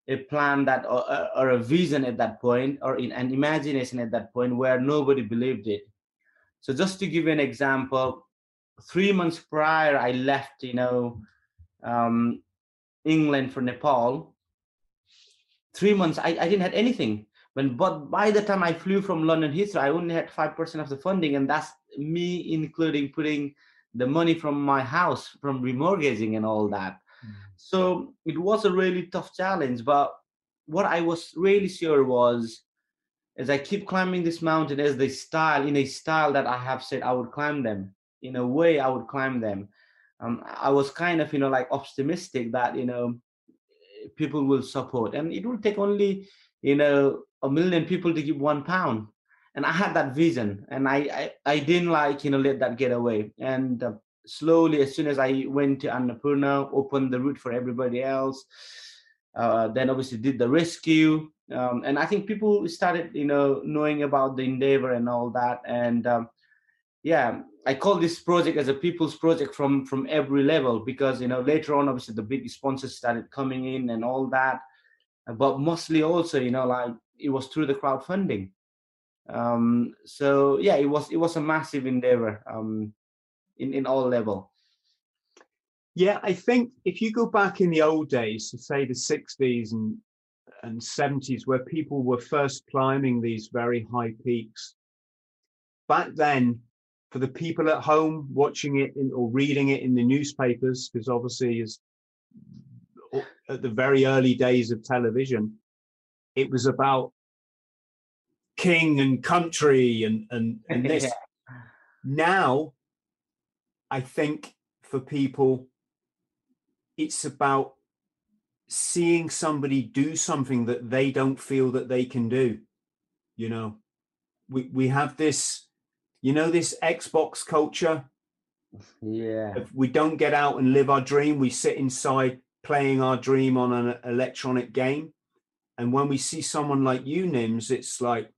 a plan that or, or a vision at that point, or in an imagination at that point where nobody believed it. So just to give you an example, three months prior, I left, you know, um, England for Nepal. Three months, I, I didn't have anything. But, but by the time I flew from London Heathrow, I only had five percent of the funding, and that's me including putting the money from my house, from remortgaging and all that. Mm. So it was a really tough challenge. But what I was really sure was, as I keep climbing this mountain, as the style, in a style that I have said I would climb them, in a way I would climb them. Um, I was kind of, you know, like optimistic that, you know, people will support, and it will take only, you know, a million people to give one pound. And I had that vision, and I, I, I didn't like, you know, let that get away. And uh, slowly, as soon as I went to Annapurna, opened the route for everybody else, uh, then obviously did the rescue. Um, and I think people started, you know, knowing about the endeavor and all that. And um, yeah, I call this project as a people's project from from every level, because, you know, later on, obviously, the big sponsors started coming in and all that. But mostly also, you know, like it was through the crowdfunding. Um, so yeah, it was it was a massive endeavor um, in in all level. Yeah, I think if you go back in the old days, so say the sixties and and seventies, where people were first climbing these very high peaks, back then, for the people at home watching it in, or reading it in the newspapers, because obviously is at the very early days of television, it was about king and country and and, and this. Yeah. Now, I think for people, it's about seeing somebody do something that they don't feel that they can do. You know, we we have this, you know, this Xbox culture. Yeah. If we don't get out and live our dream, we sit inside playing our dream on an electronic game. And when we see someone like you, Nims, it's like,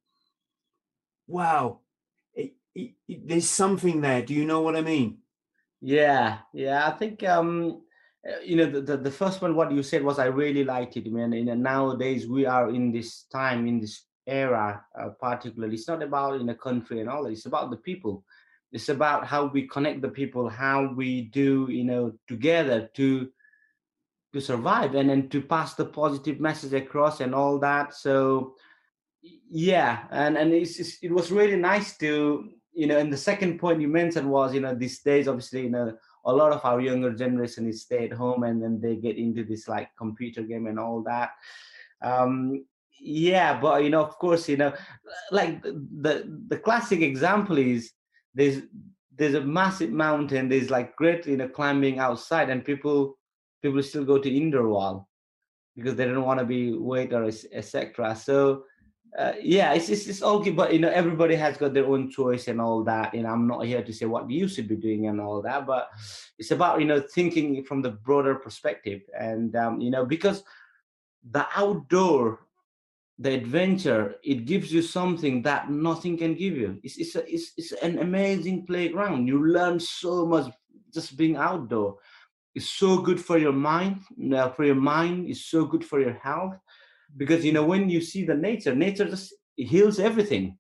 wow, it, it, it, there's something there. Do you know what I mean? Yeah, yeah. I think, um, you know, the, the, the first one, what you said was, I really liked it, man. You know, nowadays we are in this time, in this era, uh, particularly, it's not about in a country and all that. It's about the people. It's about how we connect the people, how we do, you know, together to to survive, and then to pass the positive message across and all that. So yeah, and and it's, it's, it was really nice to, you know, and the second point you mentioned was, you know, these days, obviously, you know, a lot of our younger generation is stay at home, and then they get into this like computer game and all that. Um, yeah, but, you know, of course, you know, like the the classic example is there's there's a massive mountain, there's like great, you know, climbing outside, and people people still go to indoor wall because they don't want to be wet or et cetera. So uh, yeah, it's, it's it's all good, but, you know, everybody has got their own choice and all that. You know, I'm not here to say what you should be doing and all that, but it's about, you know, thinking from the broader perspective. And um, you know, because the outdoor, the adventure, it gives you something that nothing can give you. It's it's a, it's, it's an amazing playground. You learn so much just being outdoor. It's so good for your mind, uh, for your mind. It's so good for your health, because, you know, when you see the nature, nature just heals everything.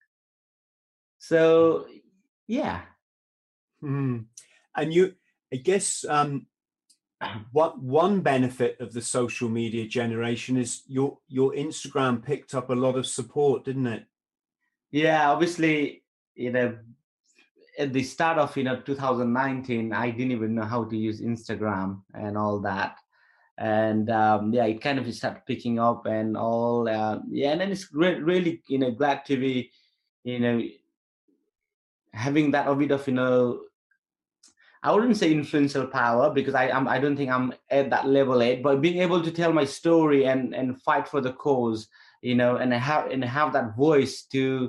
So, yeah. Mm. And you, I guess, um, what one benefit of the social media generation is your your Instagram picked up a lot of support, didn't it? Yeah, obviously, you know, at the start of, you know, two thousand nineteen, I didn't even know how to use Instagram and all that. And um, yeah, it kind of started picking up and all. Uh, yeah, and then it's great, really, you know, glad to be, you know, having that a bit of, you know, I wouldn't say influential power, because I I'm, I don't think I'm at that level yet, but being able to tell my story and and fight for the cause, you know, and have and have that voice to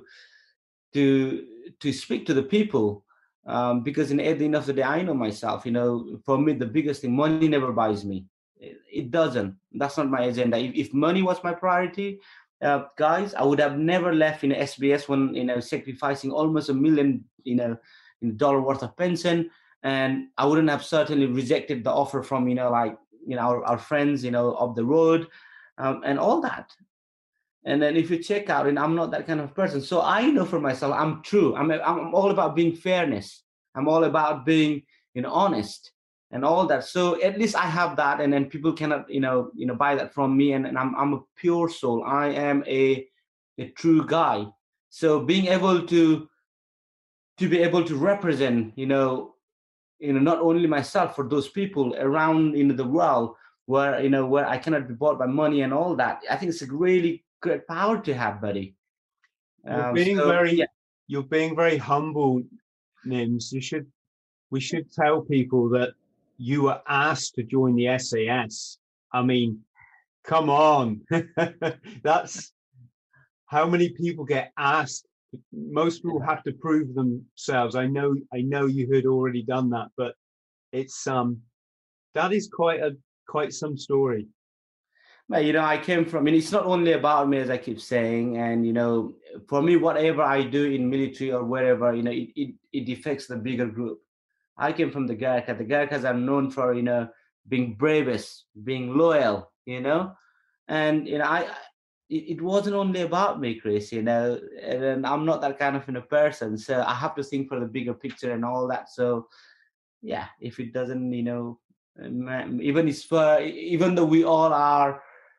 to to speak to the people. Um, because in at the end of the day, I know myself, you know, for me, the biggest thing, money never buys me. It, it doesn't. That's not my agenda. If, if money was my priority, uh, guys, I would have never left, you know, S B S when, you know, sacrificing almost a million, you know, dollar worth of pension. And I wouldn't have certainly rejected the offer from, you know, like, you know, our, our friends, you know, up the road. um, and all that. And then if you check out, and I'm not that kind of person, so I know for myself, I'm true. I'm I'm all about being fairness. I'm all about being, you know, honest and all that. So at least I have that, and then people cannot, you know, you know, buy that from me. And, and I'm I'm a pure soul. I am a a true guy. So being able to to be able to represent, you know, you know, not only myself, for those people around in the world where, you know, where I cannot be bought by money and all that. I think it's a really great power to have, buddy. You're Um, being so yeah, very, you're being very humble, Nims. You should, we should tell people that you were asked to join the S A S. I mean, come on. That's how many people get asked. Most people have to prove themselves. I know, I know you had already done that, but it's um, that is quite a quite some story. but, you know, I came from, I mean, it's not only about me, as I keep saying, and, you know, for me, whatever I do in military or wherever, you know, it, it, it affects the bigger group. I came from the Gurkha. The Gurkhas are known for, you know, being bravest, being loyal, you know, and, you know, I, it, it wasn't only about me, Chris, you know, and I'm not that kind of, you know, person. So I have to think for the bigger picture and all that. So, yeah, if it doesn't, you know, um, even it's for, even though we all are,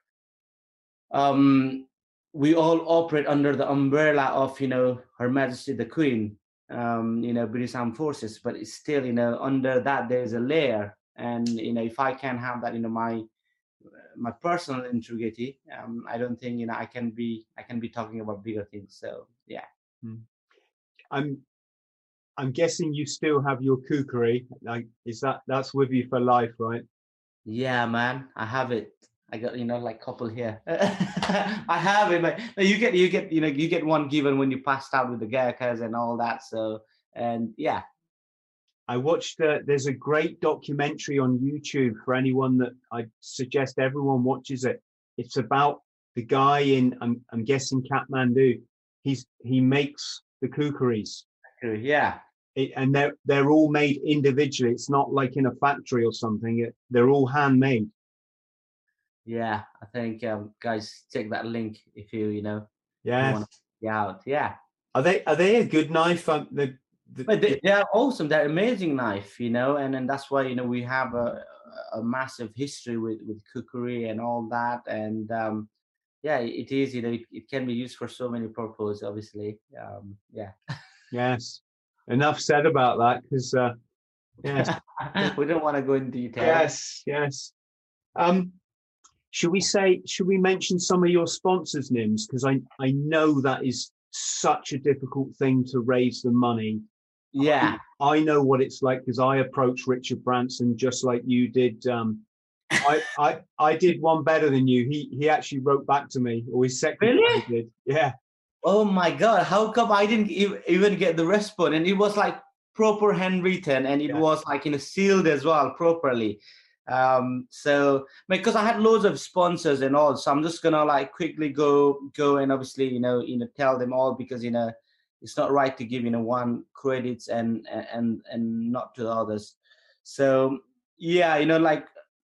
um, we all operate under the umbrella of, you know, Her Majesty the Queen, um, you know, British Armed Forces, but it's still, you know, under that there is a layer, and, you know, if I can have that, you know, my my personal integrity, um, I don't think, you know, I can be I can be talking about bigger things. So yeah. I'm I'm guessing you still have your kukri. Like, is that that's with you for life, right? Yeah, man, I have it. I got, you know, like couple here. I have it. Like you get, you get, you know, you get one given when you passed out with the Gurkhas and all that. So, and yeah. I watched. Uh, there's a great documentary on YouTube for anyone that I suggest everyone watches it. It's about the guy in, I'm I'm guessing Kathmandu. He's he makes the kukris. Yeah. It, and they're they're all made individually. It's not like in a factory or something. It, they're all handmade. Yeah, I think, um, guys, check that link if you, you know, Yeah. want to get out. Yeah. Are they are they a good knife? Um, the, the, But they, they are awesome. They're amazing knife, you know, and and that's why, you know, we have a a massive history with with cookery and all that, and um, yeah, it is, you know, it, it can be used for so many purposes, obviously. Um, yeah. Yes. Enough said about that, because uh, yes, we don't want to go in detail. yes, yes. Um, should we say? Should we mention some of your sponsors, Nims? Because I I know that is such a difficult thing to raise the money. Yeah. I, I know what it's like, because I approached Richard Branson just like you did. Um, I, I I did one better than you. He he actually wrote back to me, or his secretary Really? did. Yeah. Oh my God! How come I didn't ev- even get the response? And it was like proper handwritten, and it Yeah. was like, you know, sealed as well properly. Um, so because I had loads of sponsors and all, so I'm just gonna like quickly go go and obviously, you know, you know, tell them all, because, you know, it's not right to give, you know, one credits and and and not to the others. So yeah, you know, like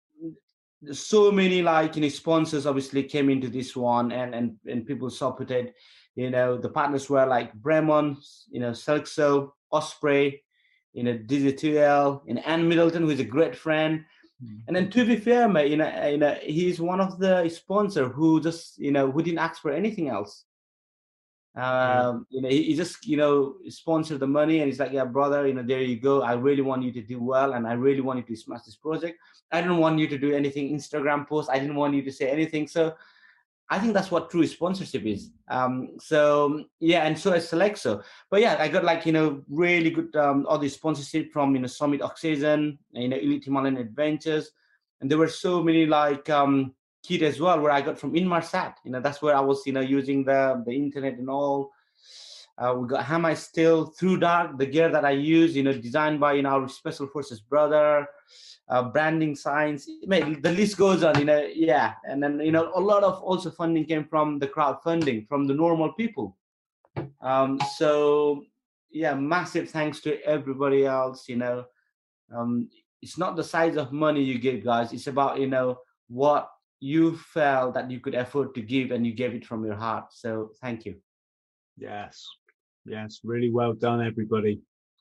so many, like, you know, sponsors obviously came into this one, and and and people supported. You know, the partners were like Bremon, you know, Selxo, Osprey, you know, D Z two L, and Ann Middleton, who is a great friend. And then, to be fair, mate, you know, uh, you know, he's one of the sponsor who just, you know, who didn't ask for anything else. Yeah. Um, you know, he, he just, you know, sponsored the money, and he's like, yeah, brother, you know, there you go. I really want you to do well, and I really want you to smash this project. I don't want you to do anything Instagram post. I didn't want you to say anything. So I think that's what true sponsorship is. Um, so yeah, and so is Selexo. But yeah, I got, like, you know, really good um, all the sponsorship from, you know, Summit Oxygen, you know, Elite Himalayan Adventures, and there were so many, like, um, kit as well, where I got from Inmarsat. You know, that's where I was, you know, using the the internet and all. Uh, we got Hamai Still, Through Dark, the gear that I use, you know, designed by, you know, our Special Forces brother. Uh, branding signs, the list goes on, you know. Yeah, and then, you know, a lot of also funding came from the crowdfunding from the normal people. Um, so yeah, massive thanks to everybody else. You know, um, it's not the size of money you give, guys. It's about, you know, what you felt that you could afford to give, and you gave it from your heart. So thank you. Yes. Yes. Really well done, everybody.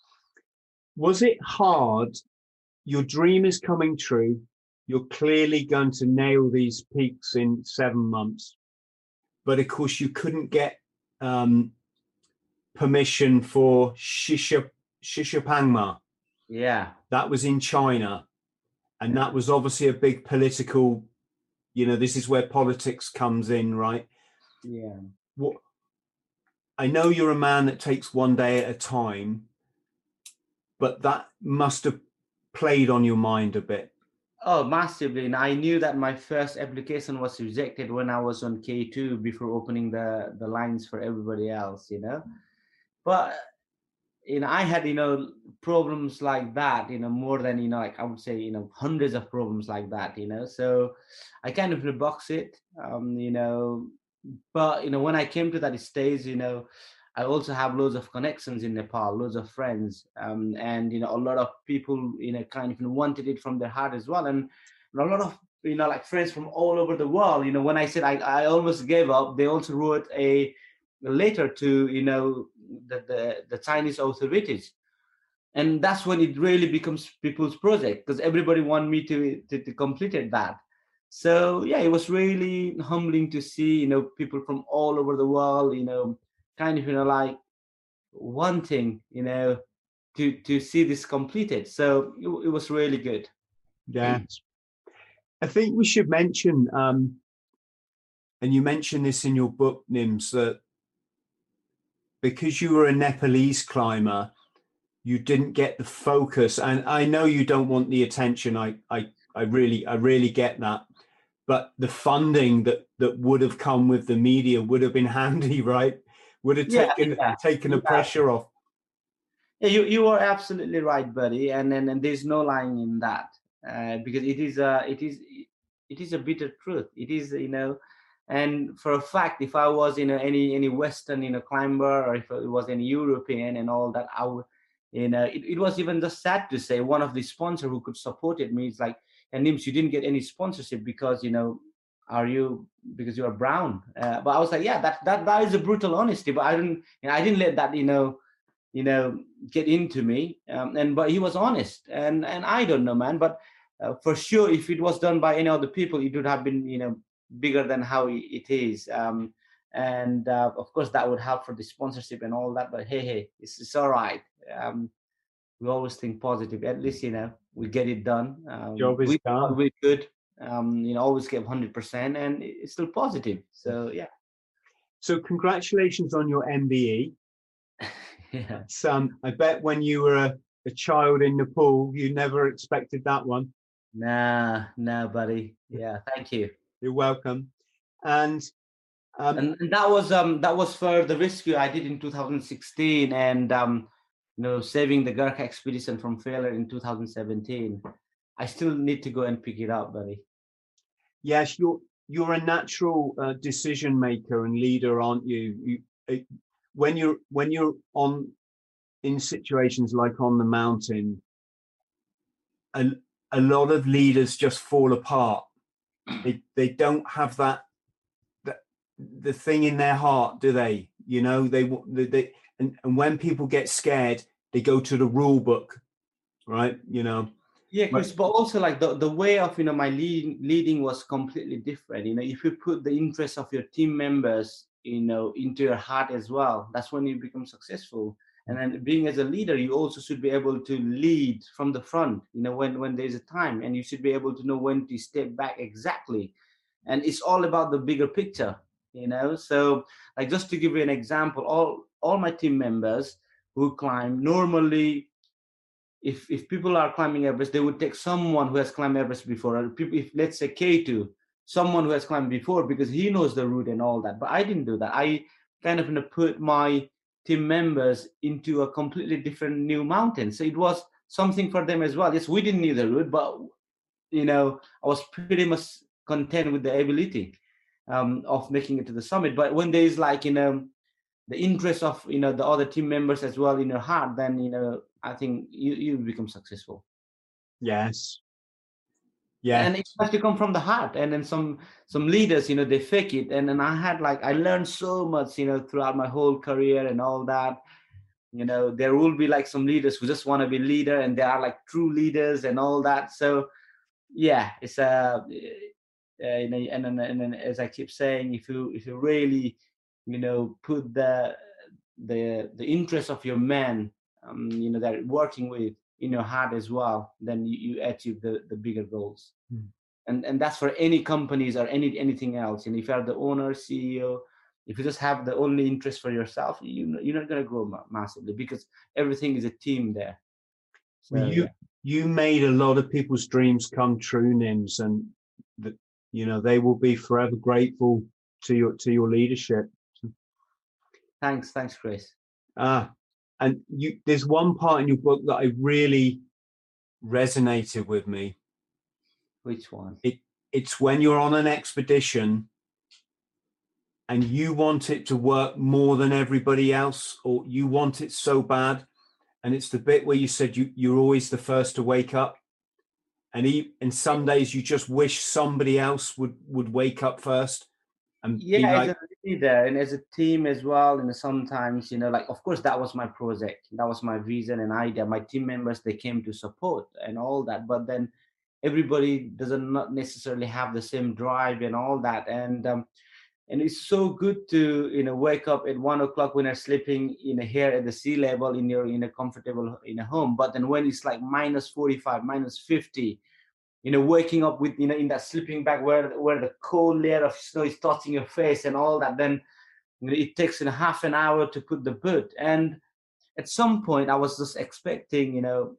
Was it hard? Your dream is coming true. You're clearly going to nail these peaks in seven months. But of course, you couldn't get um, permission for Shisha, Shishapangma. Yeah. That was in China. And that was obviously a big political, you know, this is where politics comes in, right? Yeah. What, I know you're a man that takes one day at a time, but that must have played on your mind a bit. Oh, massively. And I knew that my first application was rejected when I was on K two before opening the, the lines for everybody else, you know. But, you know, I had, you know, problems like that, you know, more than, you know, like I would say, you know, hundreds of problems like that, you know. So I kind of box it, um, you know, but, you know, when I came to that stage, you know, I also have loads of connections in Nepal, loads of friends, um, and you know a lot of people, you know, kind of wanted it from their heart as well, and a lot of you know like friends from all over the world. You know, when I said I, I almost gave up, they also wrote a, a letter to you know the, the the Chinese authorities, and that's when it really becomes people's project because everybody want me to to, to complete it that. So yeah, it was really humbling to see you know people from all over the world, you know kind of you know like wanting you know to to see this completed. So it, it was really good. Yes. I think we should mention, um, and you mentioned this in your book, Nims, that because you were a Nepalese climber, you didn't get the focus. And I know you don't want the attention. I I I really I really get that. But the funding that that would have come with the media would have been handy, right? Would have Yeah, taken yeah, taken the yeah. pressure off. Yeah, you you are absolutely right, buddy, and and, and there's no lying in that, uh, because it is a it is it is a bitter truth. It is you know, and for a fact, if I was you know any any Western you know climber, or if it was any European and all that, I would, you know, it, it was even just sad to say one of the sponsor who could supported me is like, and Nims, you didn't get any sponsorship because you know, are you because you are brown? Uh, but I was like, yeah, that that that is a brutal honesty, but I didn't you know, I didn't let that you know you know get into me, um, and but he was honest, and and I don't know, man, but uh, for sure if it was done by any other people it would have been you know bigger than how it is, um, and uh, of course that would help for the sponsorship and all that, but hey hey it's, it's all right. um, we always think positive, at least you know we get it done, um, Job is we done. we good, um, you know always give one hundred percent and it's still positive, so yeah. So congratulations on your M B E. Yeah. Um, I bet when you were a, a child in Nepal, you never expected that one. Nah, nah, buddy. Yeah, thank you. You're welcome. And um, and, and that was um that was for the rescue I did in two thousand sixteen, and um you know saving the Gurkha expedition from failure in two thousand seventeen. I still need to go and pick it up, buddy. Yes, you're you're a natural uh, decision maker and leader, aren't you? You it, when you're when you're on in situations like on the mountain, a, a lot of leaders just fall apart. They they don't have that that the thing in their heart, do they? You know, they they, they and, and when people get scared, they go to the rule book, right? You know. Yeah, Chris, but also like the, the way of you know my leading leading was completely different. You know, if you put the interests of your team members, you know, into your heart as well, that's when you become successful. And then being as a leader, you also should be able to lead from the front, you know, when when there's a time, and you should be able to know when to step back exactly. And it's all about the bigger picture, you know. So like just to give you an example, all all my team members who climb normally, if if people are climbing Everest, they would take someone who has climbed Everest before. Or people, if let's say K two, someone who has climbed before because he knows the route and all that. But I didn't do that. I kind of you know, put my team members into a completely different new mountain. So it was something for them as well. Yes, we didn't need the route, but you know, I was pretty much content with the ability um, of making it to the summit. But when there is like you know the interest of you know the other team members as well in your heart, then you know I think you you become successful. Yes. Yeah. And it has to come from the heart. And then some some leaders, you know, they fake it. And then I had like I learned so much, you know, throughout my whole career and all that. You know, there will be like some leaders who just want to be leader, and they are like true leaders and all that. So yeah, it's a uh, you know, and then and then as I keep saying, if you if you really, you know, put the the the interest of your man, um, you know, that you're working with in your heart as well, then you, you achieve the the bigger goals. Mm. And and that's for any companies or any anything else. And if you are the owner, C E O, if you just have the only interest for yourself, you you're not going to grow ma- massively, because everything is a team there. So Well, you yeah. you made a lot of people's dreams come true, Nims, and that, you know, they will be forever grateful to your to your leadership. Thanks, thanks, Chris. Ah, and you, there's one part in your book that I really resonated with me. Which one? It it's when you're on an expedition and you want it to work more than everybody else, or you want it so bad. And it's the bit where you said you, you're always the first to wake up. And he, and some days you just wish somebody else would, would wake up first and Yeah, be as like, a leader and as a team as well. And sometimes, you know, like, of course, that was my project. That was my vision and idea. My team members, they came to support and all that. But then everybody doesn't not necessarily have the same drive and all that. And um, and it's so good to, you know, wake up at one o'clock when you're sleeping in a here at the sea level in your in a comfortable in a home. But then when it's like minus forty-five, minus fifty, you know, waking up with, you know, in that sleeping bag where where the cold layer of snow is touching your face and all that, then, you know, it takes in half an hour to put the boot. And at some point I was just expecting, you know,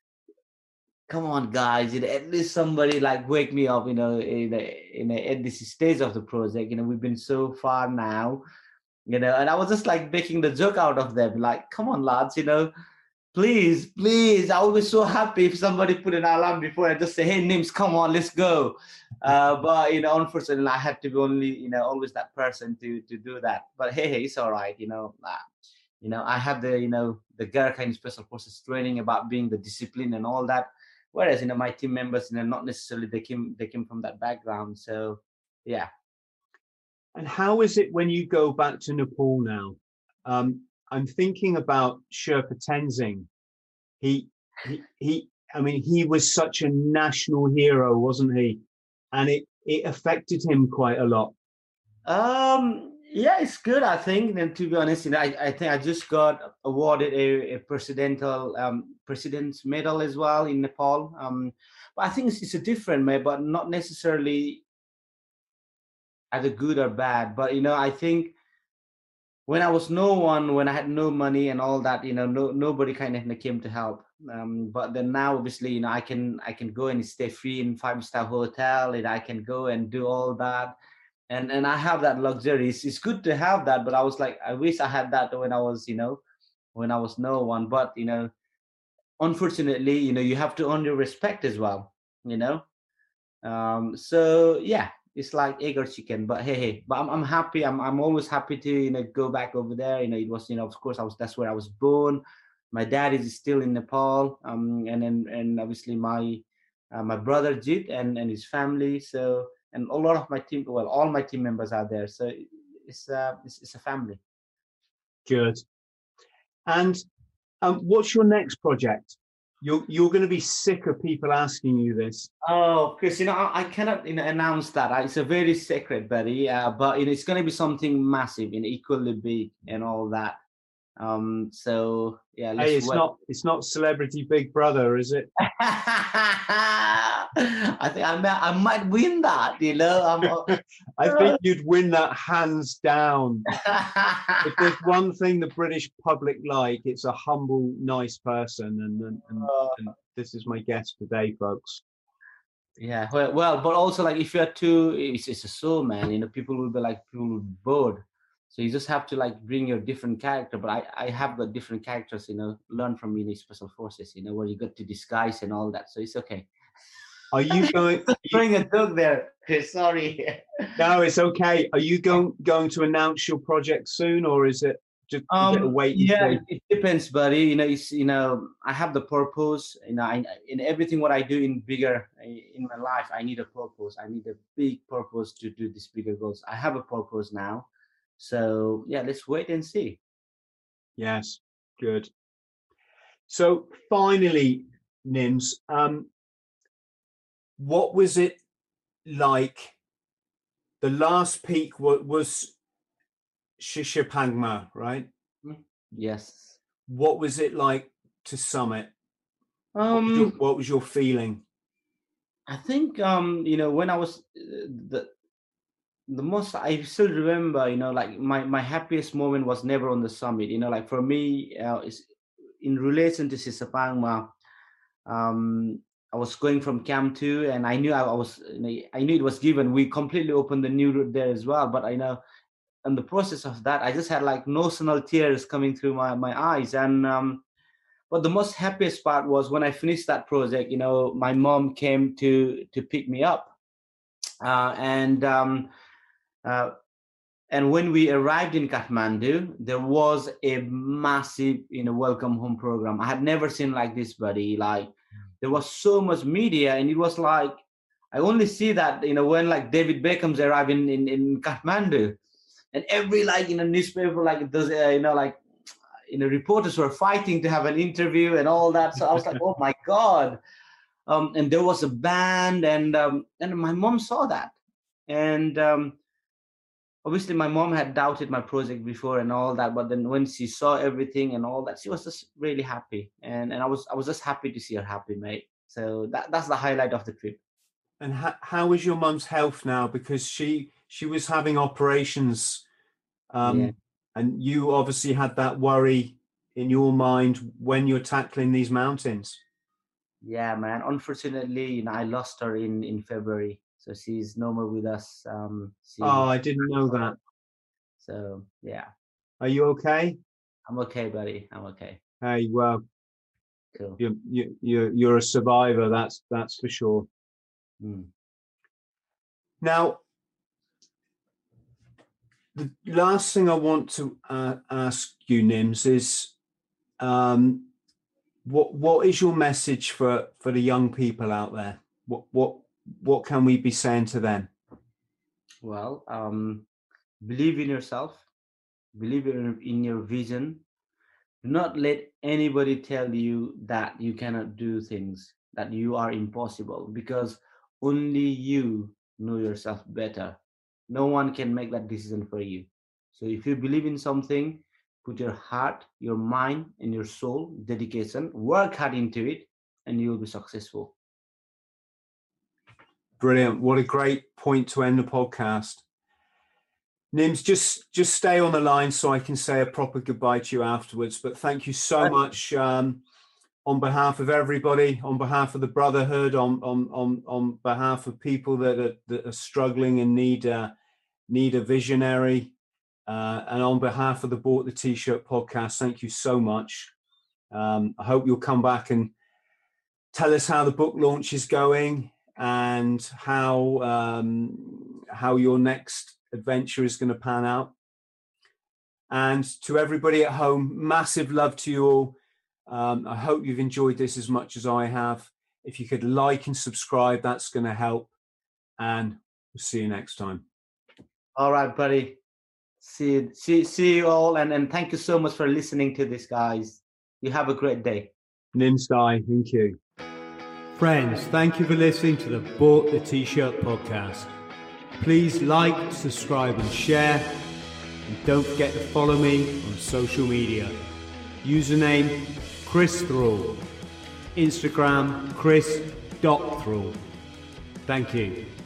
come on guys, you know, at least somebody like wake me up, you know, in a, in a, at this stage of the project. You know, we've been so far now, you know, and I was just like making the joke out of them, like, come on lads, you know, please, please. I would be so happy if somebody put an alarm before and just say, hey, Nims, come on, let's go. Uh, but, you know, unfortunately, I had to be only, you know, always that person to to do that. But hey, hey, it's all right, you know. Uh, you know, I have the, you know, the Gurkha in Special Forces training about being the discipline and all that. Whereas, you know, my team members, you know, not necessarily they came they came from that background. So, yeah. and how is it when you go back to Nepal now? Um, I'm thinking about Sherpa Tenzing. He, he, he, I mean, he was such a national hero, wasn't he? And it, it affected him quite a lot. Um, yeah, it's good, I think. And to be honest, you know, I, I think I just got awarded a, a presidential um, president's medal as well in Nepal. Um, but I think it's, it's a different medal, but not necessarily either good or bad. But, you know, I think when I was no one, when I had no money and all that, you know, no nobody kind of came to help. Um, but then now, obviously, you know, I can I can go and stay free in five star hotel, and I can go and do all that, and and I have that luxury. It's, it's good to have that, but I was like, I wish I had that when I was, you know, when I was no one. But you know, unfortunately, you know, you have to earn your respect as well, you know. Um, so yeah, it's like egg or chicken. But hey, hey, but I'm I'm happy. I'm I'm always happy to, you know, go back over there. You know, it was, you know, of course I was that's where I was born. My dad is still in Nepal. Um, and then and obviously my uh, my brother Jit and and his family. So and a lot of my team, well, all my team members are there. So it's uh it's, it's a family. Good. And um, what's your next project? You're you're going to be sick of people asking you this. Oh, Chris, you know, I, I cannot, you know, announce that. Uh, It's a very secret, buddy. Uh, but you know, it's going to be something massive and equally big and all that. Um, so yeah, let's Hey, it's wait. not it's not Celebrity Big Brother, is it? I think I might, I might win that. You know, I'm. I think you'd win that hands down. If there's one thing the British public like, it's a humble, nice person, and and, and, and this is my guest today, folks. Yeah, well, well, but also like if you're too, it's, it's a soul, man. You know, people will be like people will be bored. So you just have to like bring your different character. But I, I have got different characters. You know, learn from you know, Special Forces. You know, where you got to disguise and all that. So it's okay. Are you going? Are you, Bring a dog there. Sorry. no, it's okay. Are you going going to announce your project soon, or is it just Um, a bit of wait and yeah, see? it, it depends, buddy. You know, it's, you know, I have the purpose. You know, I, in everything what I do in bigger in my life, I need a purpose. I need a big purpose to do these bigger goals. I have a purpose now, so yeah, let's wait and see. Yes, good. So finally, Nims, um, what was it like? The last peak was, was Shishapangma, right? Yes. What was it like to summit? Um, what, was your, what was your feeling? I think um, you know, when I was uh, the the most I still remember, you know, like my my happiest moment was never on the summit. You know, like for me, uh, is in relation to Shishapangma. Um, I was going from Camp two, and I knew I, I was, you know, I knew it was given. We completely opened the new route there as well. But I know, in the process of that, I just had like notional tears coming through my my eyes. And um, but the most happiest part was when I finished that project. You know, my mom came to to pick me up, uh, and um, uh, and when we arrived in Kathmandu, there was a massive, you know, welcome home program. I had never seen like this, buddy. Like, there was so much media, and it was like, I only see that, you know, when like David Beckham's arrived in, in, in Kathmandu, and every like, you know, newspaper, like those, uh, you know, like, you know, reporters were fighting to have an interview and all that. So I was like, oh my God. Um, and there was a band, and um, and my mom saw that. And um, obviously my mom had doubted my project before and all that, but then when she saw everything and all that, she was just really happy. And and I was I was just happy to see her happy, mate. So that that's the highlight of the trip. And how, how is your mum's health now? Because she she was having operations, um, yeah. and you obviously had that worry in your mind when you're tackling these mountains. Yeah, man. Unfortunately, you know, I lost her in in February. So she's no more with us. Um, she, oh, I didn't know that. So, yeah. Are you okay? I'm okay, buddy. I'm okay. Hey, well, cool. you you you you're a survivor. That's that's for sure. Mm. Now, the last thing I want to uh, ask you, Nims, is um, what what is your message for for the young people out there? What what what can we be saying to them? Well, um, believe in yourself, believe in, in your vision. Do not let anybody tell you that you cannot do things, that you are impossible, because only you know yourself better. No one can make that decision for you. So if you believe in something, put your heart, your mind, and your soul, dedication, work hard into it, and you will be successful. Brilliant. What a great point to end the podcast. Nims, just just stay on the line so I can say a proper goodbye to you afterwards. But thank you so much um, on behalf of everybody, on behalf of the Brotherhood, on on on, on behalf of people that are, that are struggling and need a, need a visionary, uh, and on behalf of the Bought the T-Shirt podcast, thank you so much. Um, I hope you'll come back and tell us how the book launch is going and how um, how your next adventure is going to pan out. And to everybody at home, massive love to you all. Um, I hope you've enjoyed this as much as I have. If you could like and subscribe, that's going to help. And we'll see you next time. All right, buddy. See you, see, see you all. And, and thank you so much for listening to this, guys. You have a great day. Nims Dai, thank you. Friends, thank you for listening to the Bought the T-Shirt podcast. Please like, subscribe and share. And don't forget to follow me on social media. Username Chris Thrall. Instagram Chris dot Thrall. Thank you.